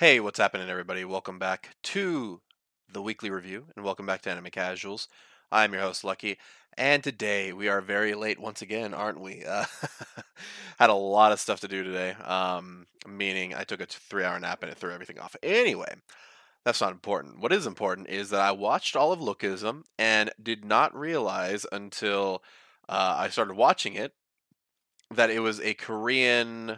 Hey, what's happening, everybody? Welcome back to the weekly review, and welcome back to Anime Casuals. I'm your host, Lucky, and today we are very late once again, aren't we? Had a lot of stuff to do today, meaning I took a 3 hour nap and it threw everything off. Anyway, that's not important. What is important is that I watched all of Lookism and did not realize until I started watching it that it was a Korean.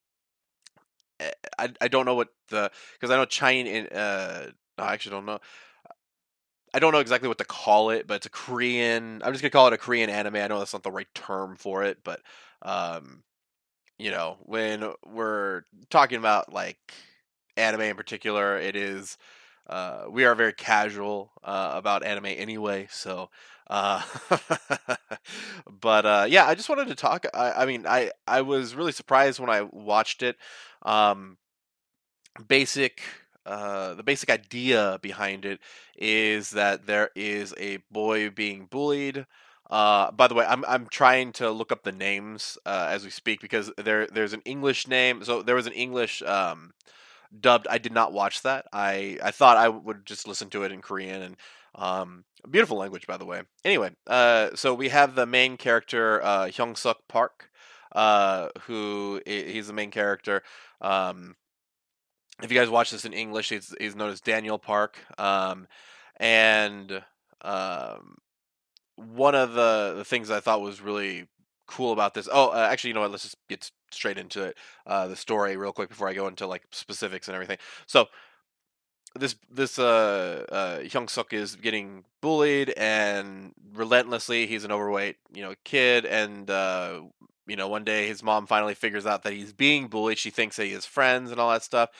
I don't know what the because I know China. I actually don't know. I don't know exactly what to call it, but it's a Korean. I'm just gonna call it a Korean anime. I know that's not the right term for it, but um, when we're talking about like anime in particular, it is we are very casual about anime anyway. So, uh, but yeah, I just wanted to talk. I was really surprised when I watched it. Um, basic the basic idea behind it is that there is a boy being bullied. By the way, I'm trying to look up the names as we speak because there's an English name. So there was an English dubbed. I did not watch that. I thought I would just listen to it in Korean and beautiful language, by the way. Anyway, so we have the main character Hyung Suk Park, he's the main character. Um, if you guys watch this in English, he's known as Daniel Park. And um, one of the things I thought was really cool about this. Oh, actually, you know what? Let's just get straight into it. The story real quick before I go into like specifics and everything. So this Hyung Suk is getting bullied and relentlessly. He's an overweight kid, and one day his mom finally figures out that he's being bullied. She thinks that he has friends and all that stuff.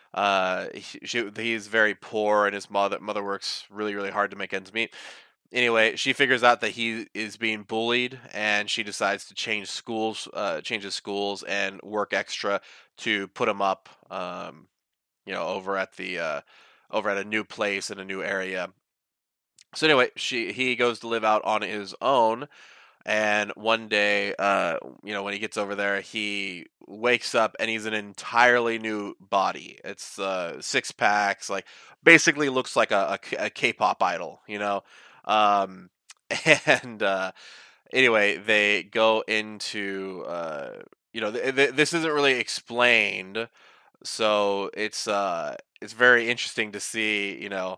He's very poor, and his mother works really really hard to make ends meet. Anyway, she figures out that he is being bullied, and she decides to change his schools, and work extra to put him up. Over at the over at a new place in a new area. So anyway, he goes to live out on his own, and one day, when he gets over there, he wakes up and he's an entirely new body. It's six packs, like basically looks like a K-pop idol, Um, and anyway, they go into this isn't really explained, so it's very interesting to see,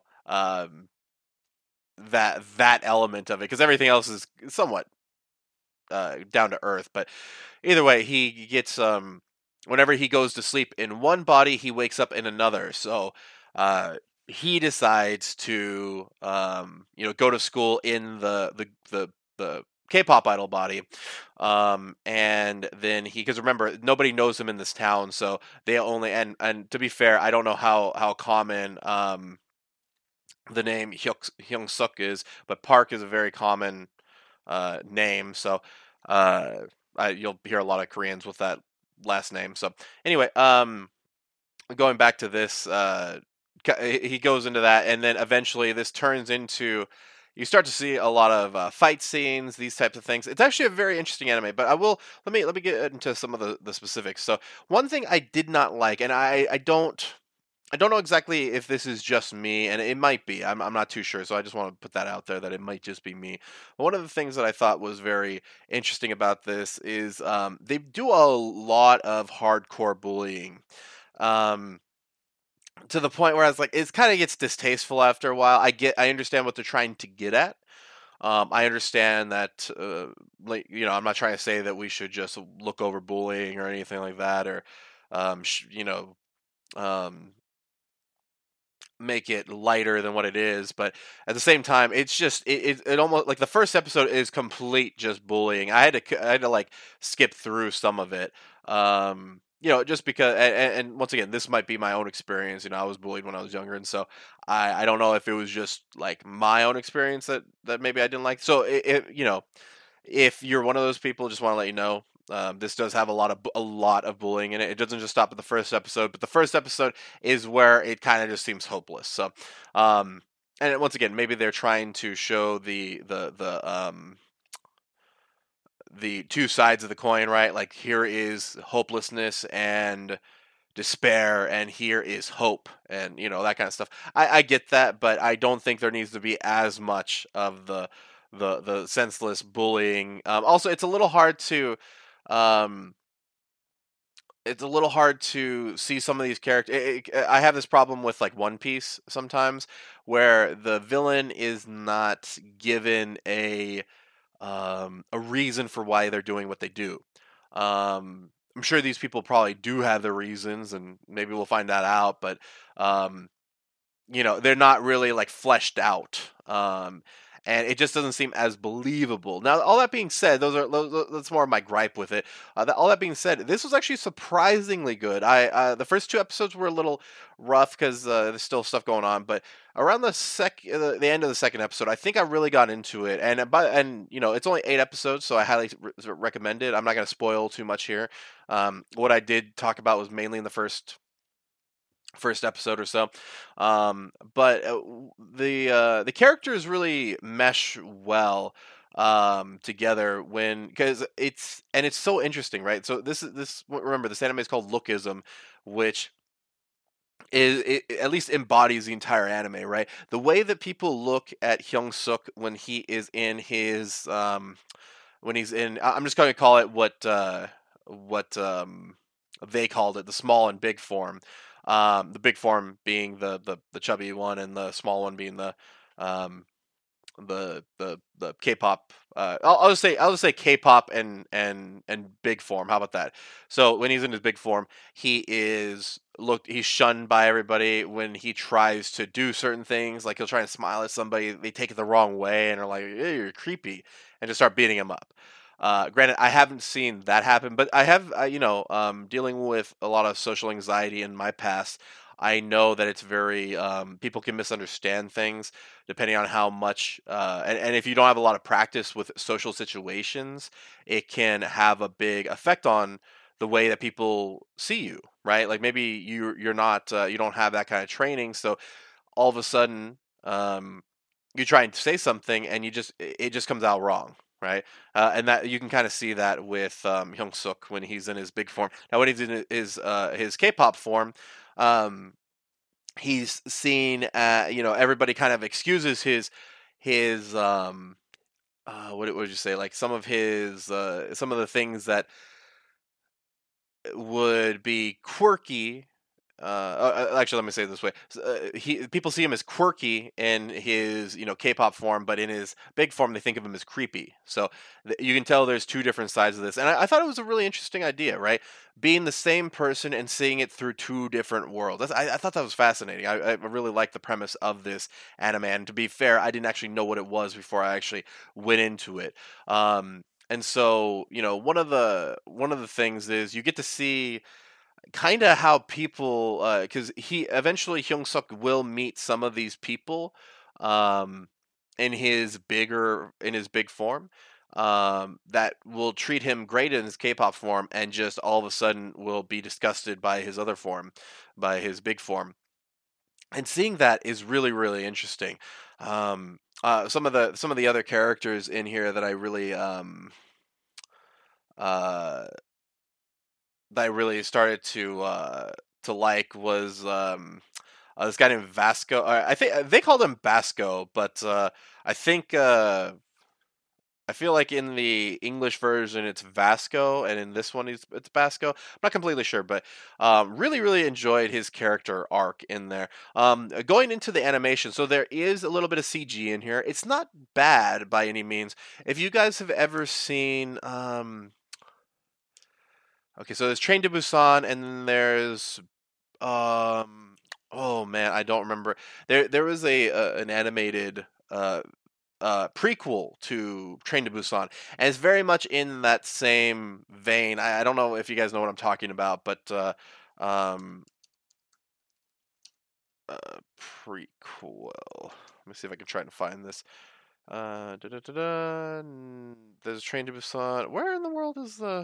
that element of it because everything else is somewhat down to earth. But either way, he gets whenever he goes to sleep in one body, he wakes up in another. So uh, he decides to go to school in the K-pop idol body, and then because remember nobody knows him in this town, so they only and to be fair, I don't know how common the name Hyung Suk is, but Park is a very common name. So uh, you'll hear a lot of Koreans with that last name. So anyway, going back to this, he goes into that, and then eventually this turns into. You start to see a lot of fight scenes, these types of things. It's actually a very interesting anime, but I will let me get into some of the specifics. So one thing I did not like, and I don't know exactly if this is just me, and it might be. I'm not too sure, so I just want to put that out there that it might just be me. But one of the things that I thought was very interesting about this is they do a lot of hardcore bullying, um, to the point where I was like, it kind of gets distasteful after a while. I understand what they're trying to get at. I understand that, I'm not trying to say that we should just look over bullying or anything like that, or um, sh- you know. Um, make it lighter than what it is, but at the same time it's just it almost like the first episode is complete just bullying. I had to like skip through some of it, just because, and once again, this might be my own experience. I was bullied when I was younger, and so I don't know if it was just like my own experience that maybe I didn't like. So if you're one of those people, just want to let you know, this does have a lot of bullying in it. It doesn't just stop at the first episode, but the first episode is where it kind of just seems hopeless. So, um, and once again, maybe they're trying to show the two sides of the coin, right? Like here is hopelessness and despair, and here is hope, and that kind of stuff. I get that, but I don't think there needs to be as much of the senseless bullying. Also, um, it's a little hard to see some of these characters. I have this problem with like One Piece sometimes, where the villain is not given a reason for why they're doing what they do. I'm sure these people probably do have their reasons, and maybe we'll find that out. But um, they're not really like fleshed out. And it just doesn't seem as believable. Now, all that being said, that's more of my gripe with it. All that being said, this was actually surprisingly good. The first two episodes were a little rough because there's still stuff going on, but around the end of the second episode, I think I really got into it. And it's only 8 episodes, so I highly recommend it. I'm not going to spoil too much here. What I did talk about was mainly in the first episode or so. But the characters really mesh well together because it's so interesting, right? So this remember, this anime is called Lookism, which at least embodies the entire anime, right? The way that people look at Hyung Suk when he is in his when he's in, I'm just going to call it what they called it, the small and big form. The big form being the chubby one, and the small one being um, the K-pop. I'll just say K-pop and big form. How about that? So when he's in his big form, he's shunned by everybody when he tries to do certain things. Like he'll try and smile at somebody, they take it the wrong way and are like, "Hey, you're creepy," and just start beating him up. Granted, I haven't seen that happen, but I have, dealing with a lot of social anxiety in my past. I know that it's very people can misunderstand things depending on how much and if you don't have a lot of practice with social situations, it can have a big effect on the way that people see you, right? Like maybe you're not you don't have that kind of training, so all of a sudden you try and say something and it just comes out wrong, right? And that you can kind of see that with Hyung Suk when he's in his big form. Now when he's in his K-pop form, um, he's seen everybody kind of excuses his what would you say, like some of the things that would be quirky. Actually, let me say it this way: people see him as quirky in his K-pop form, but in his big form, they think of him as creepy. So you can tell there's two different sides of this, and I thought it was a really interesting idea, right? Being the same person and seeing it through two different worlds. I thought that was fascinating. I really liked the premise of this anime, and to be fair, I didn't actually know what it was before I actually went into it. And so, one of the things is you get to see kind of how people because he eventually Hyung Suk will meet some of these people um in his big form that will treat him great in his K-pop form, and just all of a sudden will be disgusted by his other form, by his big form. And seeing that is really really interesting. Some of the other characters in here uh that I really started to like was this guy named Vasco. I think they called him Basco, but I think I feel like in the English version it's Vasco, and in this one it's Basco. I'm not completely sure, but really really enjoyed his character arc in there. Going into the animation, so there is a little bit of CG in here. It's not bad by any means. If you guys have ever seen okay, so there's Train to Busan, and then there's oh man, I don't remember. There was an animated prequel to Train to Busan, and it's very much in that same vein. I don't know if you guys know what I'm talking about, but um prequel. Let me see if I can try and find this. There's Train to Busan. Where in the world is the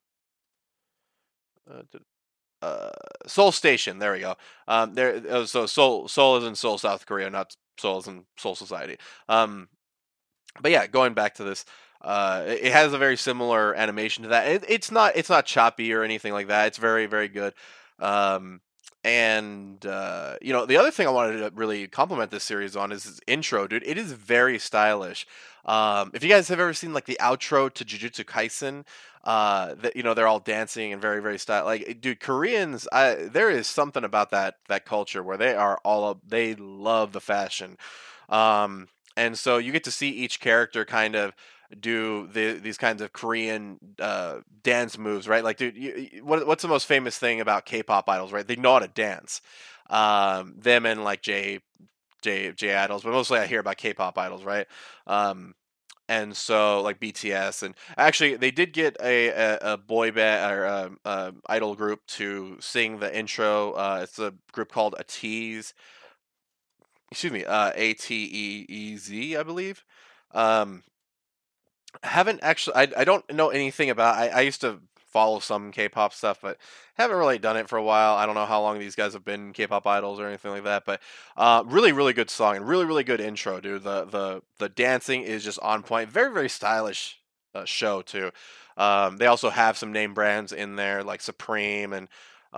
uh, uh, Seoul Station. There we go. So Seoul is in Seoul, South Korea, not Seoul is in Seoul Society. But yeah, going back to this, it has a very similar animation to that. It's not choppy or anything like that. It's very very good. Um, and the other thing I wanted to really compliment this series on is its intro, dude. It is very stylish. If you guys have ever seen like the outro to Jujutsu Kaisen, that they're all dancing and very very style. Like, dude, Koreans, there is something about that culture where they love the fashion. Um, and so you get to see each character kind of do these kinds of Korean dance moves, right? Like, dude, what's the most famous thing about K-pop idols, right? They know how to dance. Them and like J idols, but mostly I hear about K-pop idols, right? Um, and so like BTS, and actually they did get a boy band or idol group to sing the intro. It's a group called ATEEZ. Excuse me, ATEEZ, I believe. Um, haven't actually. I don't know anything about. I used to follow some K-pop stuff, but haven't really done it for a while. I don't know how long these guys have been K-pop idols or anything like that. But really, really good song and really, really good intro, dude. The dancing is just on point. Very, very stylish show too. They also have some name brands in there like Supreme and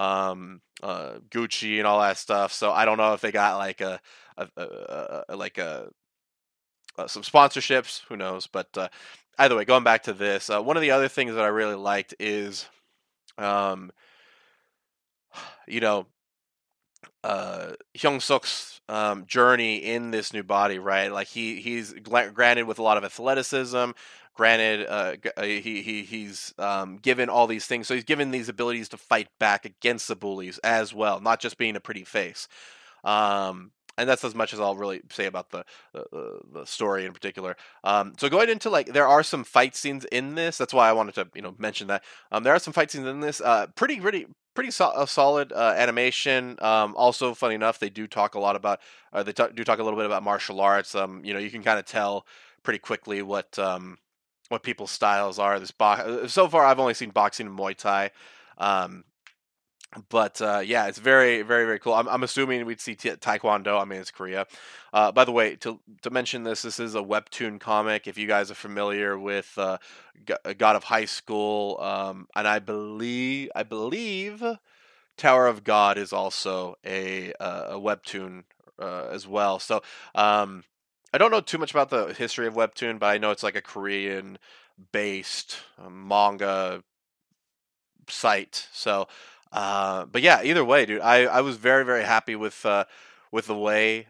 Gucci and all that stuff. So I don't know if they got like like a some sponsorships. Who knows? But either way, going back to this, one of the other things that I really liked is, um, you know, Hyung Suk's journey in this new body, right? Like he's granted with a lot of athleticism. Granted, he's given all these things, so he's given these abilities to fight back against the bullies as well, not just being a pretty face. And that's as much as I'll really say about the story in particular. So going into like, there are some fight scenes in this. That's why I wanted to mention that. There are some fight scenes in this. Solid animation. Also, funny enough, they do talk a lot about. Do talk a little bit about martial arts. You can kind of tell pretty quickly what people's styles are. So far, I've only seen boxing and Muay Thai. Um, but yeah, it's very, very, very cool. I'm assuming we'd see Taekwondo. I mean, it's Korea. By the way, to mention this is a webtoon comic. If you guys are familiar with God of High School, and I believe Tower of God is also a webtoon as well. So I don't know too much about the history of webtoon, but I know it's like a Korean based manga site. So, but yeah, either way, dude, I was very very happy with the way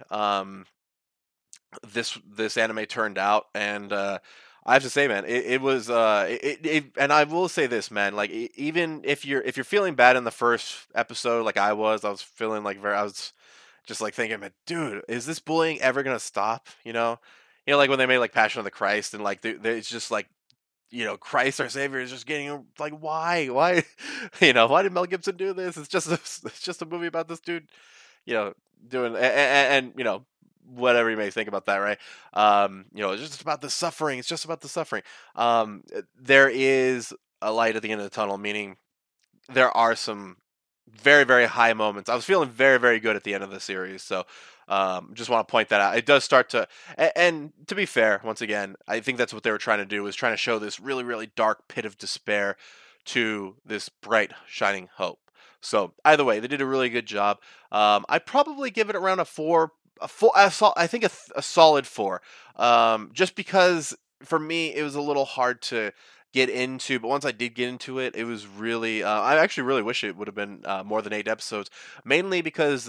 this anime turned out, and I have to say, man, it was and I will say this, man, like even if you're feeling bad in the first episode, like I was feeling like I was just like thinking, man, dude, is this bullying ever gonna stop? Like when they made like Passion of the Christ, and like it's just like Christ our Savior is just getting like, why, why did Mel Gibson do this? It's just a movie about this dude, you know, doing and whatever you may think about that, right? It's just about the suffering. It's just about the suffering. There is a light at the end of the tunnel, meaning there are some very very high moments. I was feeling very very good at the end of the series, so just want to point that out. It does start to, and to be fair, once again, I think that's what they were trying to do, was trying to show this really really dark pit of despair to this bright shining hope. So either way, they did a really good job. I'd probably give it around a four, I think a solid four, just because for me it was a little hard to get into, but once I did get into it, it was really. I actually really wish it would have been more than 8 episodes, mainly because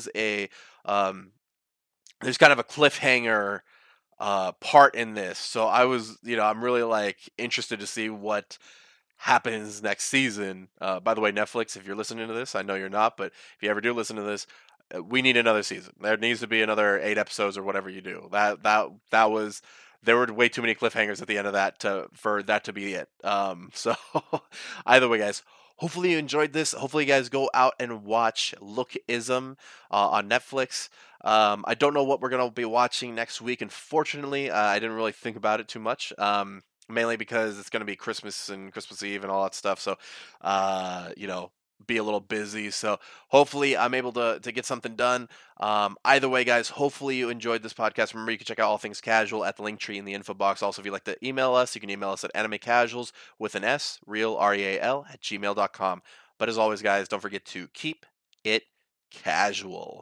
um, there's kind of a cliffhanger part in this. So I'm really like interested to see what happens next season. By the way, Netflix, if you're listening to this, I know you're not, but if you ever do listen to this, we need another season. There needs to be another 8 episodes or whatever you do. That was. There were way too many cliffhangers at the end of that for that to be it. So either way, guys. Hopefully you enjoyed this. Hopefully you guys go out and watch Lookism on Netflix. I don't know what we're gonna be watching next week. Unfortunately, I didn't really think about it too much. Mainly because it's gonna be Christmas and Christmas Eve and all that stuff. So, be a little busy. So hopefully I'm able to get something done. Either way, guys, hopefully you enjoyed this podcast. Remember, you can check out All Things Casual at the link tree in the info box. Also, if you'd like to email us, you can email us at animecasuals with an S, real, REAL, at gmail.com. But as always, guys, don't forget to keep it casual.